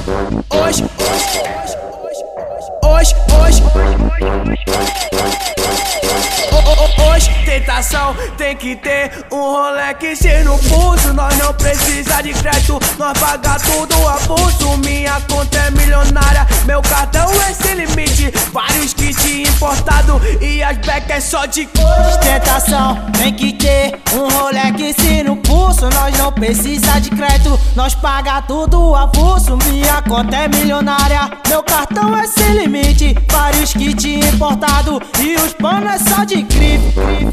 Hoje tentação tem que ter um Rolex no pulso. Nós não precisa de crédito, nós paga tudo avulso. Minha conta é milionária, meu cartão é sem limite. Vários kits importado e as becas é só de Tentação tem que ter um Rolex no pulso. Nós não precisa de crédito, nós paga tudo avulso. Minha conta é milionária, meu cartão é sem limite. Vários kits importado e os panos é só de grife.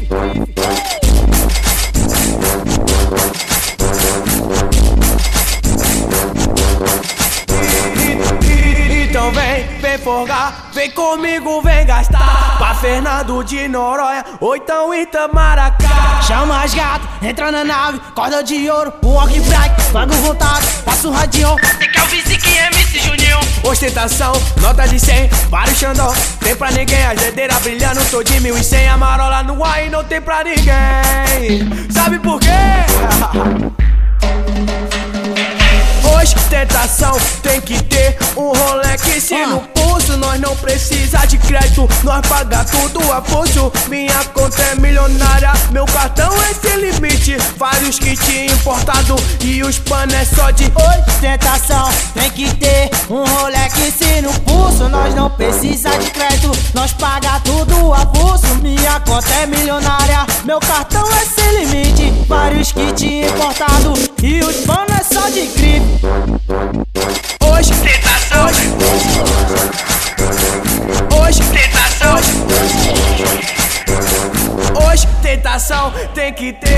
Então vem folgar, vem comigo, vem gastar. Pra Fernando de Noronha ou então Itamaracá. Chama as gatas, entra na nave, corda de ouro, um walk black, pago voltado, passa o radião. Tem que ouvir que é MC Juninho. Ostentação, nota de 100, vários xandão. Tem pra ninguém, as dedeiras brilhando, tô de 1100. A marola no ar e não tem pra ninguém. Sabe por quê? Ostentação tem que ter um Rolex no pulso. Nós não precisa de crédito, nós paga tudo avulso. Minha conta é milionária, meu cartão é sem limite. Vários kits importado e os panos é só de Ostentação tem que ter um Rolex no pulso. Nós não precisa de crédito, nós paga tudo avulso. Minha conta é milionária, meu cartão é sem limite. Vários kits importado e os panos é só de grife. Ostentação, ostentação, ostentação tem que ter